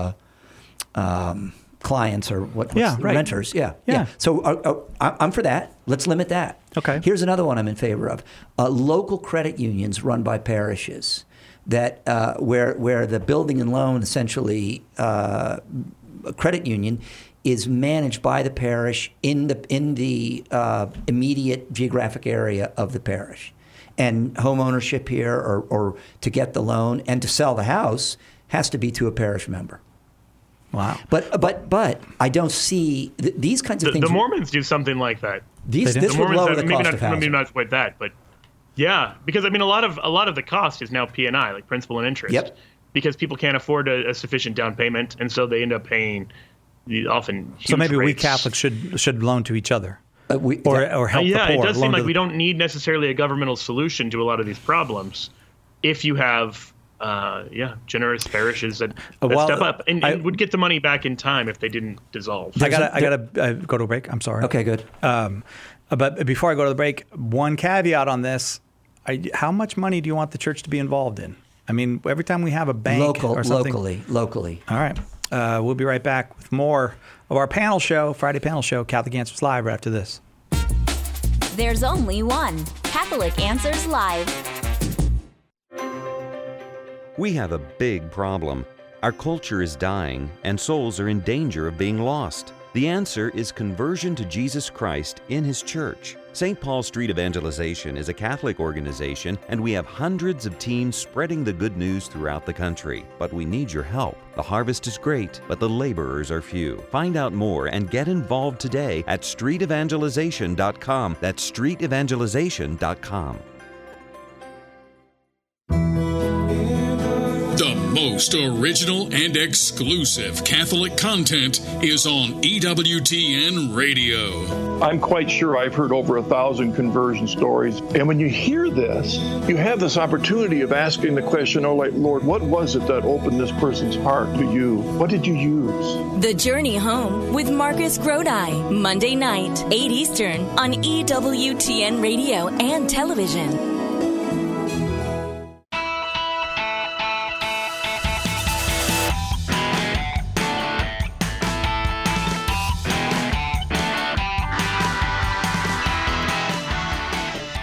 clients or renters. Yeah. So I'm for that. Let's limit that. Okay. Here's another one I'm in favor of. Local credit unions run by parishes that where the building and loan, essentially a credit union, is managed by the parish in the immediate geographic area of the parish. And home ownership here or to get the loan and to sell the house has to be to a parish member. Wow. But I don't see these kinds of things. The Mormons do something like that. This would lower the cost of housing. Maybe not quite that, but yeah, because I mean a lot of the cost is now P&I, like principal and interest. Yep. Because people can't afford a sufficient down payment, and so they end up paying often huge So maybe rates. we Catholics should loan to each other. Or help the poor. It does seem like we don't need necessarily a governmental solution to a lot of these problems if you have generous parishes that step up and would get the money back in time if they didn't dissolve. I gotta go to a break. I'm sorry. Okay, good. But before I go to the break, one caveat on this: how much money do you want the church to be involved in? I mean, every time we have a bank or something, locally. All right. We'll be right back with more of our panel show, Friday panel show, Catholic Answers Live, right after this. There's only one Catholic Answers Live. We have a big problem. Our culture is dying, and souls are in danger of being lost. The answer is conversion to Jesus Christ in His church. St. Paul Street Evangelization is a Catholic organization, and we have hundreds of teams spreading the good news throughout the country. But we need your help. The harvest is great, but the laborers are few. Find out more and get involved today at streetevangelization.com. That's streetevangelization.com. The most original and exclusive Catholic content is on EWTN Radio. I'm quite sure I've heard over 1,000 conversion stories. And when you hear this, you have this opportunity of asking the question, Lord, what was it that opened this person's heart to you? What did you use? The Journey Home with Marcus Grodi, Monday night, 8 Eastern on EWTN Radio and television.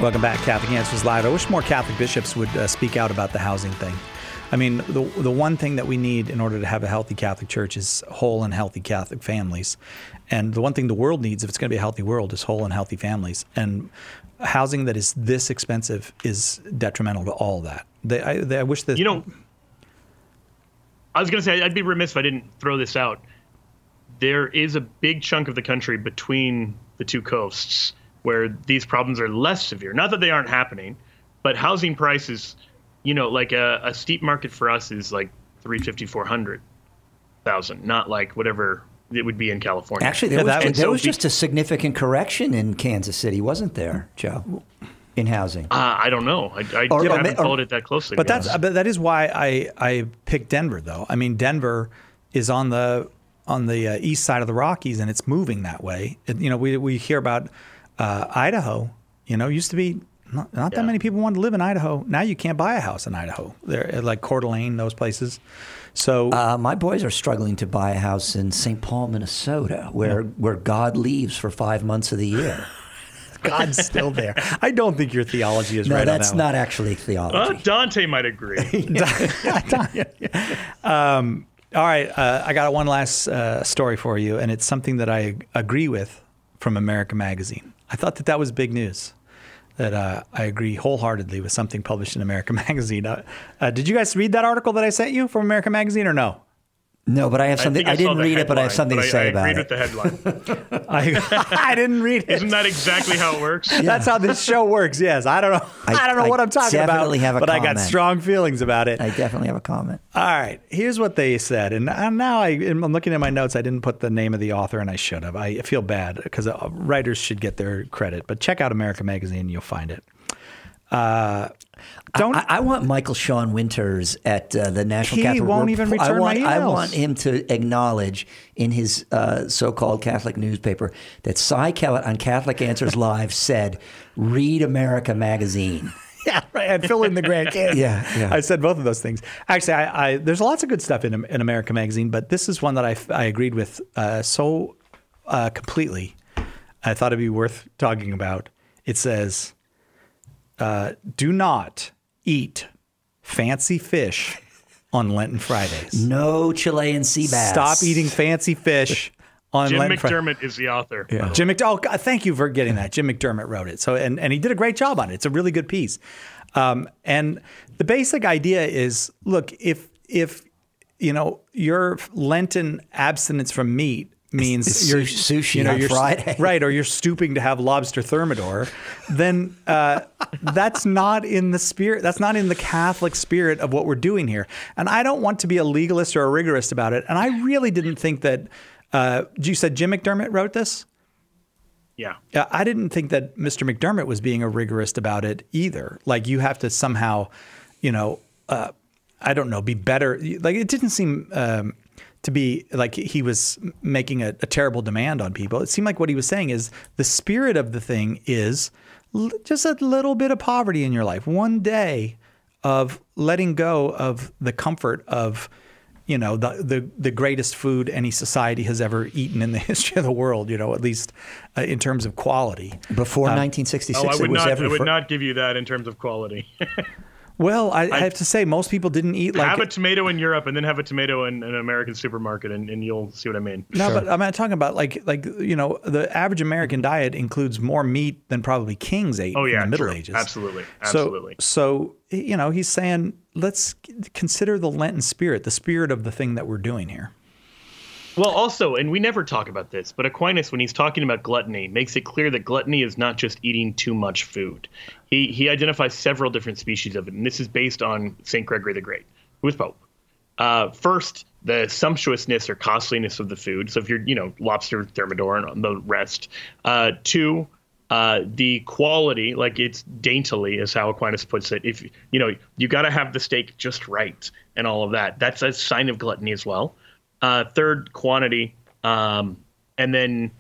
Welcome back, Catholic Answers Live. I wish more Catholic bishops would speak out about the housing thing. I mean, the one thing that we need in order to have a healthy Catholic Church is whole and healthy Catholic families. And the one thing the world needs, if it's going to be a healthy world, is whole and healthy families. And housing that is this expensive is detrimental to all that. I wish that... I was going to say, I'd be remiss if I didn't throw this out. There is a big chunk of the country between the two coasts where these problems are less severe. Not that they aren't happening, but housing prices, like a steep market for us is like $350,000, $400,000, not like whatever it would be in California. Actually, there was just a significant correction in Kansas City, wasn't there, Joe? In housing, I don't know. I haven't followed it that closely. But that is why I picked Denver, though. I mean, Denver is on the east side of the Rockies, and it's moving that way. We hear about Idaho. Used to be not that many people wanted to live in Idaho. Now you can't buy a house in Idaho. They're like Coeur d'Alene, those places. So my boys are struggling to buy a house in St. Paul, Minnesota, where God leaves for 5 months of the year. God's still there. I don't think your theology is right on that. No, that's not actually theology. Dante might agree. All right, I got one last story for you, and it's something that I agree with from America Magazine. I thought that was big news, that I agree wholeheartedly with something published in America Magazine. Did you guys read that article that I sent you from America Magazine or no? No, but I have something. I didn't read it, but I have something to say about it. I agreed with the headline. I didn't read it. Isn't that exactly how it works? Yeah. That's how this show works. Yes, I don't know. I don't know what I'm talking about. But I got strong feelings about it. I definitely have a comment. All right, here's what they said, and now I'm looking at my notes. I didn't put the name of the author, and I should have. I feel bad because writers should get their credit. But check out America Magazine, and you'll find it. I want Michael Sean Winters at the National Catholic. He won't even return my emails. I want him to acknowledge in his so-called Catholic newspaper that Cy Kellett on Catholic Answers Live said, "Read America Magazine." Yeah, right. And fill in the Grand Canyon. Yeah. I said both of those things. Actually, there's lots of good stuff in America Magazine, but this is one that I agreed with so completely. I thought it'd be worth talking about. It says, do not eat fancy fish on Lenten Fridays. No Chilean sea bass. Stop eating fancy fish on Jim Lenten Fridays. Jim McDermott is the author. Yeah. Jim McDermott. Oh, thank you for getting that. Jim McDermott wrote it. So and he did a great job on it. It's a really good piece. And the basic idea is, look, if your Lenten abstinence from meat means you're sushi on Friday, right? Or you're stooping to have lobster thermidor, then that's not in the spirit. That's not in the Catholic spirit of what we're doing here. And I don't want to be a legalist or a rigorist about it. And I really didn't think that. You said Jim McDermott wrote this? Yeah. I didn't think that Mr. McDermott was being a rigorist about it either. Like you have to somehow, I don't know, be better. Like it didn't seem to be like he was making a terrible demand on people. It seemed like what he was saying is the spirit of the thing is just a little bit of poverty in your life. One day of letting go of the comfort of, the greatest food any society has ever eaten in the history of the world, at least in terms of quality. Before 1966, I would not give you that in terms of quality. Well, I have to say, most people didn't eat like... Have a tomato in Europe and then have a tomato in an American supermarket, and you'll see what I mean. No, sure. But I'm not talking about the average American diet includes more meat than probably kings ate in the Middle Ages. Absolutely. So he's saying, let's consider the Lenten spirit, the spirit of the thing that we're doing here. Well, also, and we never talk about this, but Aquinas, when he's talking about gluttony, makes it clear that gluttony is not just eating too much food. He identifies several different species of it, and this is based on St. Gregory the Great, who was Pope. First, the sumptuousness or costliness of the food. So if you're, lobster, thermidor, and the rest. Two, the quality, like it's daintily, is how Aquinas puts it. If, you got to have the steak just right and all of that. That's a sign of gluttony as well. Third, quantity, and then,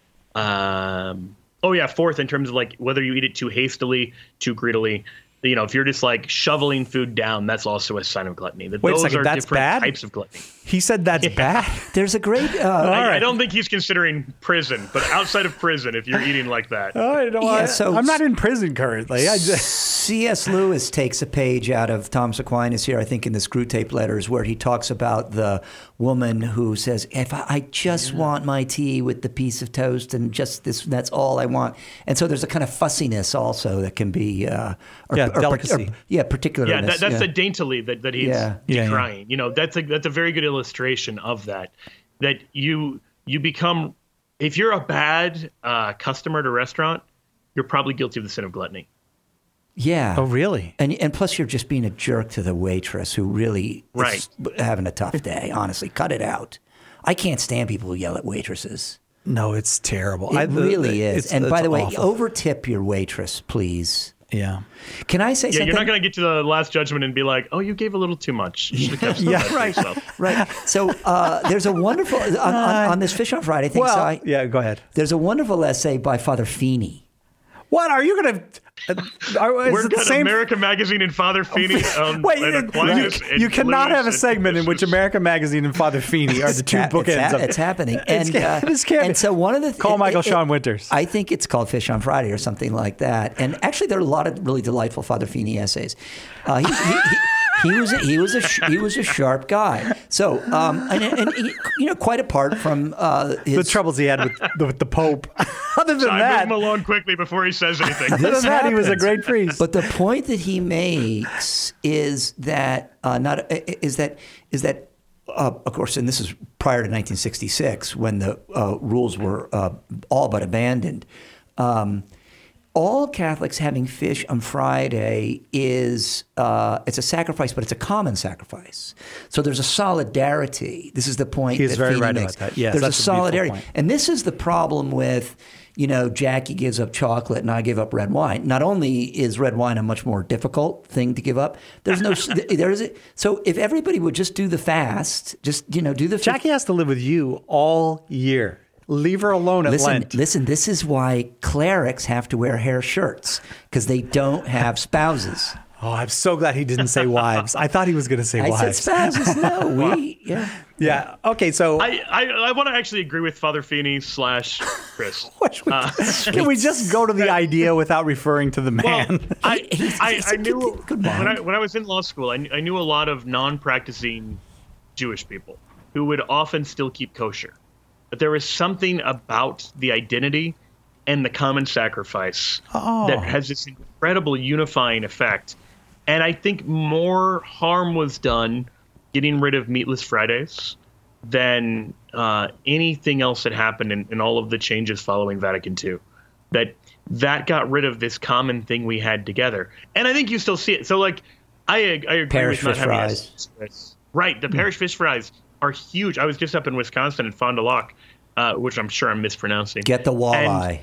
fourth, in terms of like whether you eat it too hastily, too greedily. If you're just like shoveling food down, that's also a sign of gluttony. Wait a second, that's bad? Types of gluttony. He said that's bad. There's a great. I don't think he's considering prison, but outside of prison, if you're eating like that. I'm not in prison currently. C.S. Lewis takes a page out of Thomas Aquinas here, I think, in the Screwtape Letters, where he talks about the woman who says, "If I just want my tea with the piece of toast and just this, that's all I want." And so there's a kind of fussiness also that can be, delicacy. Particularness. That's the daintily that he's decrying. You know, that's a very good illustration of that. That you become, if you're a bad customer at a restaurant, you're probably guilty of the sin of gluttony. Yeah. Oh, really? And plus, you're just being a jerk to the waitress who really is having a tough day. Honestly, cut it out. I can't stand people who yell at waitresses. No, it's terrible. It really is. And by the way, awful. Over-tip your waitress, please. Yeah. Can I say something? You're not going to get to the last judgment and be like, "Oh, you gave a little too much." You should have kept some for yourself. Right. So there's a wonderful on this Fish on Friday thing. Go ahead. There's a wonderful essay by Father Feeney. What are you going to? We're got America Magazine and Father Feeney. You cannot have a segment in which America Magazine and Father Feeney are the two bookends. It's happening. And so one of the call Michael Sean Winters. I think it's called Fish on Friday or something like that. And actually, there are a lot of really delightful Father Feeney essays. He was a sharp guy. So and he, quite apart from the troubles he had with the Pope. Other than that, move him along quickly before he says anything. Other than that, he was a great priest. But the point that he makes is that of course, and this is prior to 1966 when the rules were all but abandoned. All Catholics having fish on Friday is it's a sacrifice, but it's a common sacrifice. So there's a solidarity. This is the point. He's very right makes. about that. Yes, there's that's a solidarity, point. And this is the problem with. Jackie gives up chocolate and I give up red wine. Not only is red wine a much more difficult thing to give up, so if everybody would just do the fast, just do the. Jackie has to live with you all year. Leave her alone at Lent. Listen, this is why clerics have to wear hair shirts, because they don't have spouses. Oh, I'm so glad he didn't say wives. I thought he was going to say wives. I said spouses. No, Yeah. Okay, so I want to actually agree with Father Feeney / Chris. Can we just go to the idea without referring to the man? Well, I knew when I was in law school, I knew a lot of non-practicing Jewish people who would often still keep kosher. But there was something about the identity and the common sacrifice that has this incredible unifying effect. And I think more harm was done getting rid of Meatless Fridays than anything else that happened in all of the changes following Vatican II. That got rid of this common thing we had together. And I think you still see it. So, I agree parish with not fish having fries. Right. The parish fish fries are huge. I was just up in Wisconsin in Fond du Lac, which I'm sure I'm mispronouncing. Get the walleye.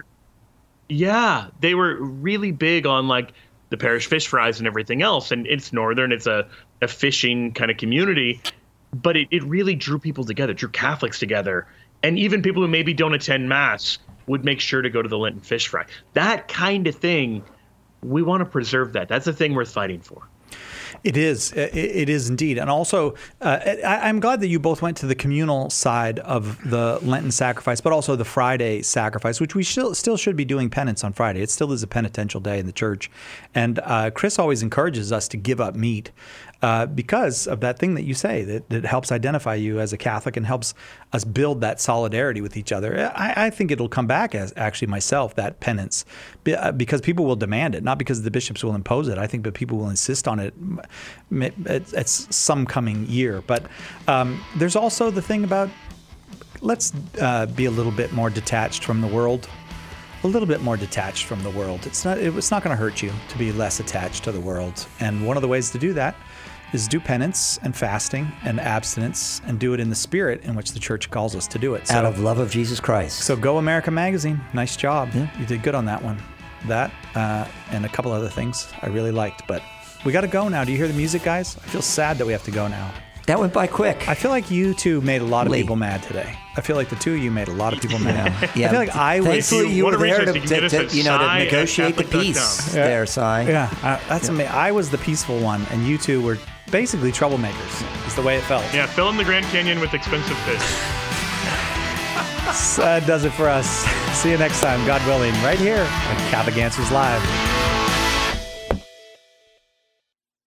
They were really big on the parish fish fries and everything else. And it's northern. It's a fishing kind of community. But it really drew people together, drew Catholics together. And even people who maybe don't attend Mass would make sure to go to the Lenten fish fry. That kind of thing, we want to preserve that. That's a thing worth fighting for. It is. It is indeed. And also, I'm glad that you both went to the communal side of the Lenten sacrifice, but also the Friday sacrifice, which we still should be doing penance on Friday. It still is a penitential day in the church. And Chris always encourages us to give up meat because of that thing that you say, that helps identify you as a Catholic and helps us build that solidarity with each other. I think it'll come back as actually myself, that penance, because people will demand it, not because the bishops will impose it. I think that people will insist on it at some coming year. But there's also the thing about let's be a little bit more detached from the world. A little bit more detached from the world. It's not going to hurt you to be less attached to the world. And one of the ways to do that is do penance and fasting and abstinence and do it in the spirit in which the church calls us to do it. Out of love of Jesus Christ. So go America Magazine. Nice job. Yeah. You did good on that one. That and a couple other things I really liked. But we got to go now. Do you hear the music, guys? I feel sad that we have to go now. That went by quick. I feel like you two made a lot of people mad today. I feel like the two of you made a lot of people mad. Yeah. I feel like I was. Thankfully, you were there to negotiate the peace there, Si. Yeah, that's amazing. I was the peaceful one, and you two were basically troublemakers, is the way it felt. Yeah, fill in the Grand Canyon with expensive fish. That does it for us. See you next time, God willing, right here on Catholic Answers Live.